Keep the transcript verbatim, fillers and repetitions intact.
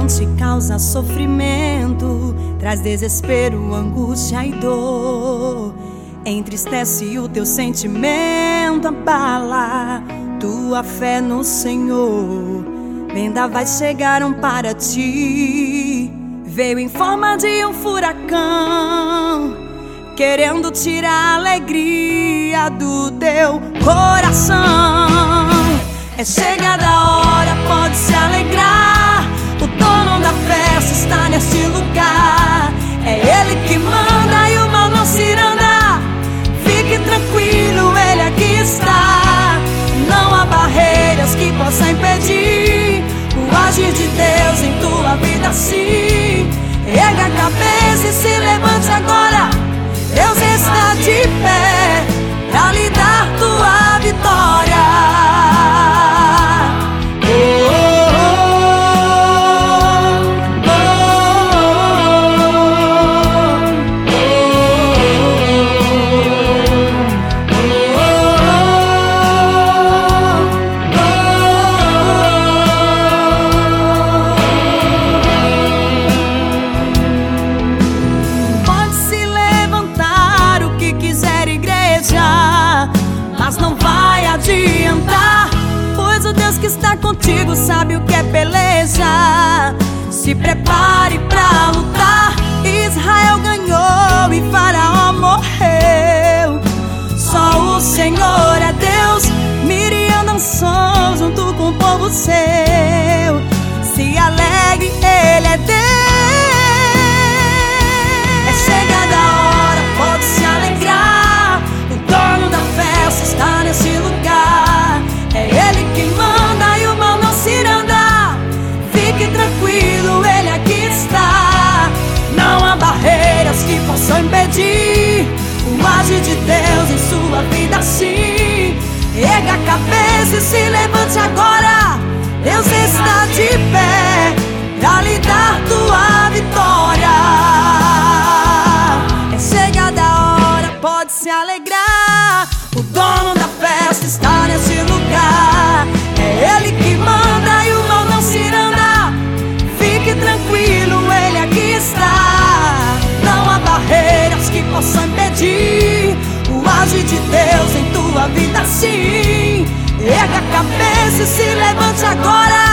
te causa sofrimento, traz desespero, angústia e dor. Entristece o teu sentimento, abala tua fé no Senhor. Vendavais chegaram para ti, veio em forma de um furacão, querendo tirar a alegria do teu coração. É chegada a hora, pode se alegrar, o dono da festa está nesse lugar. É Ele que manda e o mal não se irá. Fique tranquilo, Ele aqui está. Não há barreiras que possam impedir o agir de Deus em tua vida, sim. Erga a cabeça e se levante agora. Deus está de pé pra lhe dar tua vitória. Pois o Deus que está contigo sabe o que é peleja. Se prepare pra lutar. Israel ganhou e Faraó morreu. Só o Senhor é Deus. Miriam dançou junto com o povo seu. Se alegre, Ele é Deus. É chegada a hora, pode se alegrar, o dono da festa está nesse lugar. É Ele que manda e o mal não se irá. Fique tranquilo, Ele aqui está. Não há barreiras que possam impedir o agir de Deus em sua vida, sim. Erga a cabeça e se levante agora. Deus está de pé pra lhe dar tua vitória. É chegada a hora, pode se alegrar, o dono da festa está nesse lugar. É Ele que manda e o mal não se irá. Fique tranquilo, Ele aqui está. Não há barreiras que possam impedir o agir de Deus em tua vida, sim. Erga a cabeça e se levante agora.